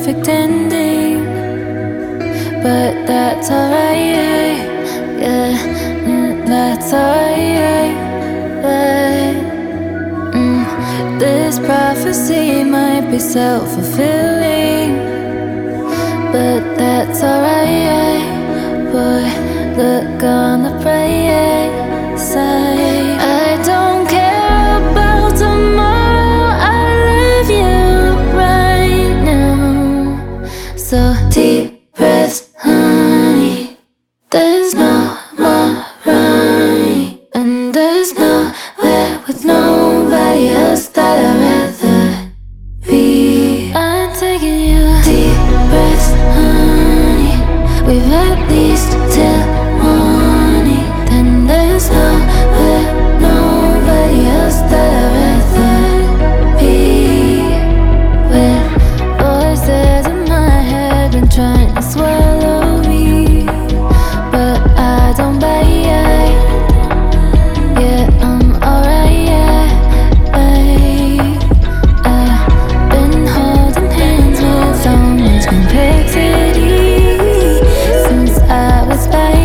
perfect ending, but that's alright, yeah, that's alright. This prophecy might be self-fulfilling, but that's alright, boy, look on the bright side. I don't care about tomorrow, I love you right now. So deep breaths, honey, there's no more running, and there's nowhere with nobody else that I'd rather be. I'm taking you deep breaths, honey, we've at least till morning. Then there's nowhere, nobody else that I'd rather be. With voices in my head been trying to swallow me, but I don't bite. Yeah, I'm alright, yeah. I've been holding hands with so much complexity since I was 5,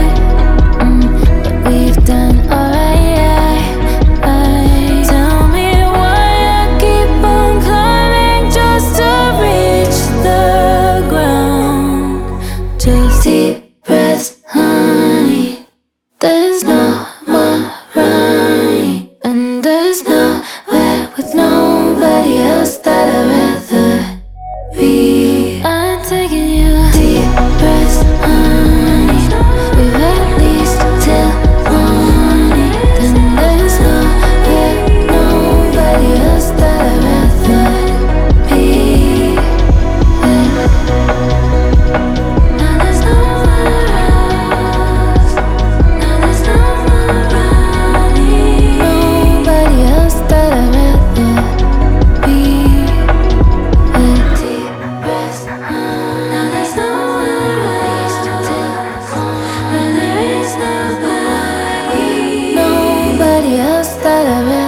but we've done alright. Tell me why I keep on climbing just to reach the ground. Just deep breaths, honey, there's no more running, and there's nowhere with nobody else that I'd rather be. I'm taking you deep breaths, honey, we've at least till morning. Then there's nowhere, nobody else that I'd rather be with. Now there's nowhere else, now there's no more running, nobody else that I'd rather be with. Deep breaths, now there's nowhere else till when there is nobody else that I'd rather